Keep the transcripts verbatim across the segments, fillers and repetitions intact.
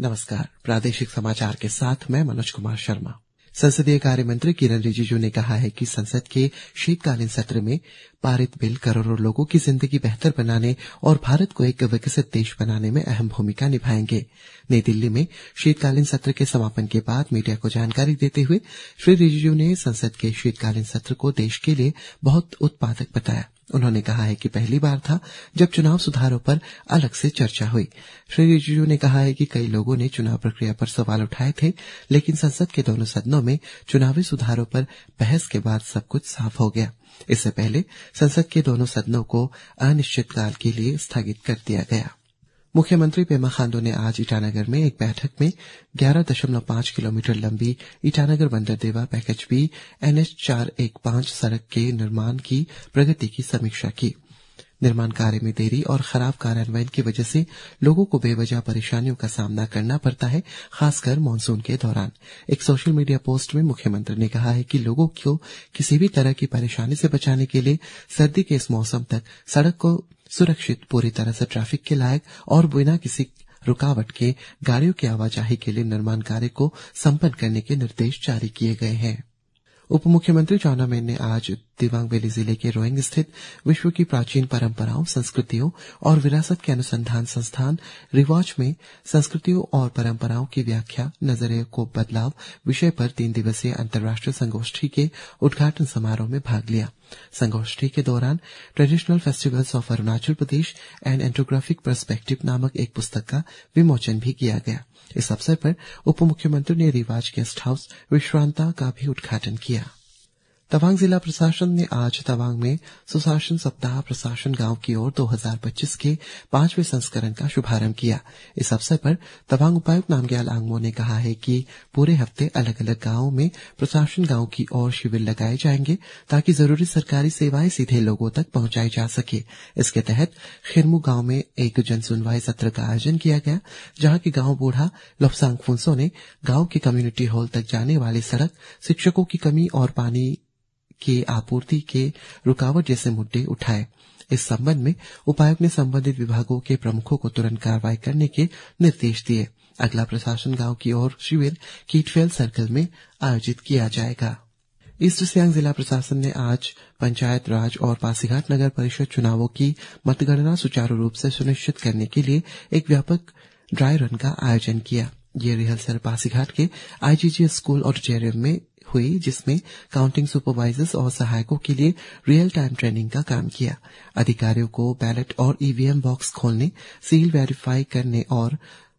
नमस्कार। प्रादेशिक समाचार के साथ मैं मनोज कुमार शर्मा। संसदीय कार्य मंत्री किरण रिजिजू ने कहा है कि संसद के शीतकालीन सत्र में पारित बिल करोड़ों लोगों की जिंदगी बेहतर बनाने और भारत को एक विकसित देश बनाने में अहम भूमिका निभाएंगे। नई दिल्ली में शीतकालीन सत्र के समापन के बाद मीडिया को जानकारी देते हुए श्री रिजिजू ने संसद के शीतकालीन सत्र को देश के लिए बहुत उत्पादक बताया। उन्होंने कहा है कि पहली बार था जब चुनाव सुधारों पर अलग से चर्चा हुई। श्री रिजिजू ने कहा है कि कई लोगों ने चुनाव प्रक्रिया पर सवाल उठाए थे, लेकिन संसद के दोनों सदनों में चुनावी सुधारों पर बहस के बाद सब कुछ साफ हो गया। इससे पहले संसद के दोनों सदनों को अनिश्चितकाल के लिए स्थगित कर दिया गया। मुख्यमंत्री पेमा खांडू ने आज ईटानगर में एक बैठक में ग्यारह दशमलव पांच किलोमीटर लंबी Itanagar Banderdewa package B NH चार एक पांच सड़क के निर्माण की प्रगति की समीक्षा की। निर्माण कार्य में देरी और खराब कार्यान्वयन की वजह से लोगों को बेवजह परेशानियों का सामना करना पड़ता है, खासकर मानसून के दौरान। एक सोशल मीडिया पोस्ट में मुख्यमंत्री ने कहा है कि लोगों को किसी भी तरह की परेशानी से बचाने के लिए सर्दी के इस मौसम तक सड़क को सुरक्षित, पूरी तरह से ट्रैफिक के लायक और बिना किसी रुकावट के गाड़ियों की आवाजाही के लिए निर्माण कार्य को संपन्न करने के निर्देश जारी किए गए हैं। उप मुख्यमंत्री चाउना मेन ने आज दिबांग वैली जिले के रोइंग स्थित विश्व की प्राचीन परंपराओं, संस्कृतियों और विरासत के अनुसंधान संस्थान रिवाज में संस्कृतियों और परंपराओं की व्याख्या, नजरिए को बदलाव विषय पर तीन दिवसीय अंतर्राष्ट्रीय संगोष्ठी के उद्घाटन समारोह में भाग लिया। संगोष्ठी के दौरान traditional festivals of Arunachal Pradesh and ethnographic perspective नामक एक पुस्तक का विमोचन भी किया गया। इस अवसर पर उप मुख्यमंत्री ने रिवाज गेस्ट हाउस विश्रांता का भी उद्घाटन किया। तवांग जिला प्रशासन ने आज तवांग में सुशासन सप्ताह प्रशासन गांव की ओर दो हज़ार पच्चीस के पांचवें संस्करण का शुभारंभ किया। इस अवसर पर तवांग उपायुक्त नामग्याल आंगमो ने कहा है कि पूरे हफ्ते अलग अलग गांवों में प्रशासन गांव की ओर शिविर लगाए जाएंगे ताकि जरूरी सरकारी सेवाएं सीधे लोगों तक पहुंचाई जा सके। इसके तहत खिरमू गांव में एक जन सुनवाई सत्र का आयोजन किया गया, जहां की गांव बूढ़ा लोपसांग फुंसो ने गांव के कम्युनिटी हॉल तक जाने वाली सड़क, शिक्षकों की कमी और पानी की आपूर्ति के रुकावट जैसे मुद्दे उठाए। इस संबंध में उपायुक्त ने संबंधित विभागों के प्रमुखों को तुरंत कार्रवाई करने के निर्देश दिए। अगला प्रशासन गांव की ओर शिविर कीटफेल सर्कल में आयोजित किया जाएगा। ईस्ट सियांग जिला प्रशासन ने आज पंचायत राज और पासीघाट नगर परिषद चुनावों की मतगणना सुचारू रूप से सुनिश्चित करने के लिए एक व्यापक ड्राई रन का आयोजन किया। ये रिहर्सल पासीघाट के आईजीजी स्कूल ऑडिटोरियम में हुई, जिसमें काउंटिंग सुपरवाइजर्स और सहायकों के लिए रियल टाइम ट्रेनिंग का काम किया। अधिकारियों को बैलेट और ईवीएम बॉक्स खोलने, सील वेरीफाई करने और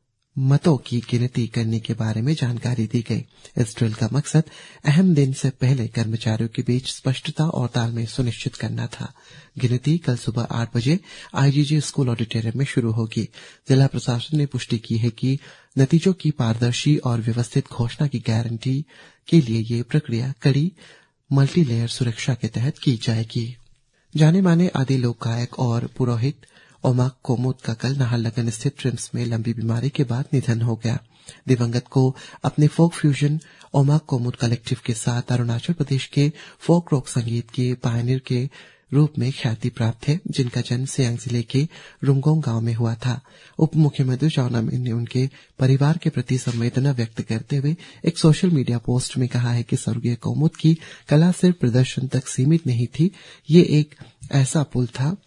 मतों की गिनती करने के बारे में जानकारी दी गई। इस ड्रिल का मकसद अहम दिन से पहले कर्मचारियों के बीच स्पष्टता और तालमेल सुनिश्चित करना था। गिनती कल सुबह आठ बजे आईजीजी स्कूल ऑडिटोरियम में शुरू होगी। जिला प्रशासन ने पुष्टि की है कि नतीजों की पारदर्शी और व्यवस्थित घोषणा की गारंटी के लिए ये प्रक्रिया कड़ी मल्टी लेयर सुरक्षा के तहत की जाएगी। जाने माने आदि लोक गायक और पुरोहित ओमाक कोमुद का कल नाहरलगुन स्थित ट्रिम्स में लंबी बीमारी के बाद निधन हो गया। दिवंगत को अपने फोक फ्यूजन ओमाक कोमुद कलेक्टिव के साथ अरुणाचल प्रदेश के फोक रॉक संगीत के पायनियर के रूप में ख्याति प्राप्त है, जिनका जन्म सियांग जिले के रुंगोंग गांव में हुआ था। उप मुख्यमंत्री चाउना मेन ने उनके परिवार के प्रति संवेदना व्यक्त करते हुए एक सोशल मीडिया पोस्ट में कहा है कि स्वर्गीय कोमुद की कला सिर्फ प्रदर्शन तक सीमित नहीं थी, ये एक ऐसा पुल था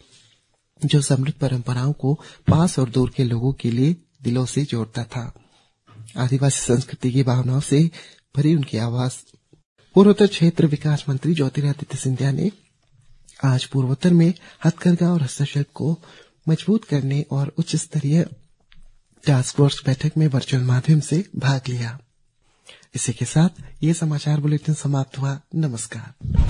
जो समृद्ध परंपराओं को पास और दूर के लोगों के लिए दिलों से जोड़ता था। आदिवासी संस्कृति की भावनाओं से भरी उनकी आवाज। पूर्वोत्तर क्षेत्र विकास मंत्री ज्योतिरादित्य सिंधिया ने आज पूर्वोत्तर में हथकरघा और हस्तशिल्प को मजबूत करने और उच्च स्तरीय टास्क फोर्स बैठक में वर्चुअल माध्यम से भाग लिया। इसी के साथ ये समाचार बुलेटिन समाप्त हुआ। नमस्कार।